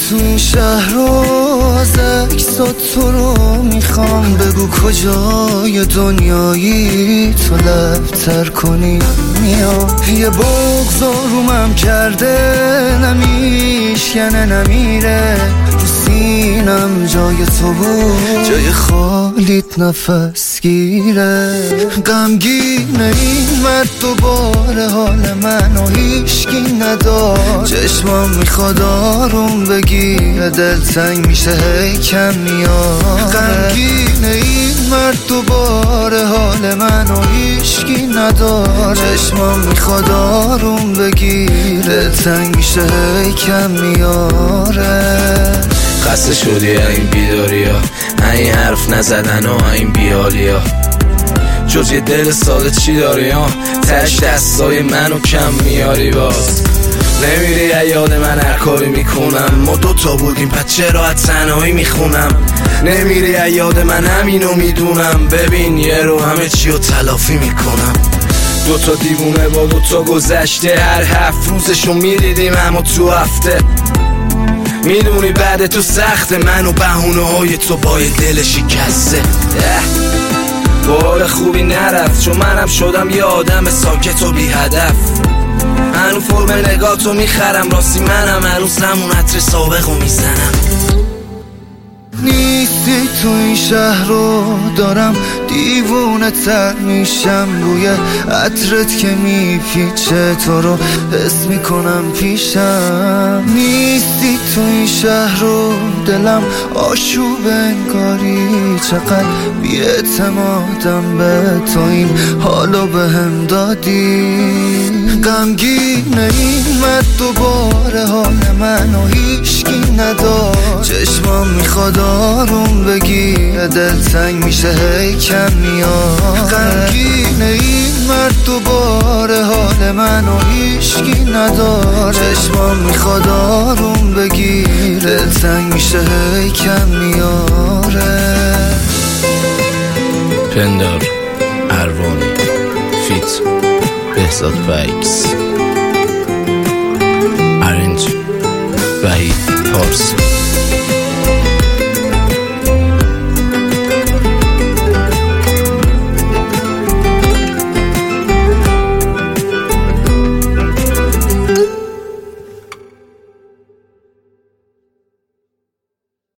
تو این شهر رو از عکسات تو رو میخوام، بگو کجای دنیایی تو لبتر کنی میام. یه بغض آرومم کرده نمیشکنه نمیره، تو سینم جای تو بود جای خالیت نفس گیره. غمگینه این مرد دوباره حال منو هیچکی ندار، چشمام میخواد آروم بگیره دلتنگ میشه هی کم میاره. غمگینه این مرد دوباره حال منو هیچکی ندار، چشمام میخواد آروم بگیره دلتنگ میشه هی کم میاره. خسته شدی این بیداری ها، این حرف نزدن و این بیالی ها، جز یه دل ساده چی داری ها؟ تش دستای منو کم میاری باز. نمیری یاد من هر کاری میکنم، ما دوتا بودیم پس چرا تنهایی میخونم. نمیری یاد من همینو میدونم، ببین یه رو همه چی رو تلافی میکنم. دوتا دیوونه با دوتا گذشته، هر 7 روزشو میدیدیم اما تو هفته. میدونی بعد تو سخت من و بهونه های تو با یه دل شکسته. بار خوبی نرفت چون منم شدم یه آدم ساکت و بی هدف. هنو فرم نگاه تو میخرم، راستی منم هنوز همون عطر سابقو میزنم. نیستی تو این شهر رو دارم دیوونه تر میشم، بوی عطرت که میپیچه تو رو حس میکنم پیشم. نیستی تو این شهر رو دلم آشوب انگاری، چقدر بی‌اعتمادم به تو این حالو بهم دادی. غمگینه این مرد دوباره حال منو هیچکی ندار، چشمام میخواد آروم بگیره دلتنگ میشه هی کم میاره. غمگینه این مرد دوباره حال منو هیچکی ندار، چشمام میخواد آروم بگیره دلتنگ میشه هی کم میاره. پندار اروانی فیت بهزاد فیکس، ارنج وحید پارسی.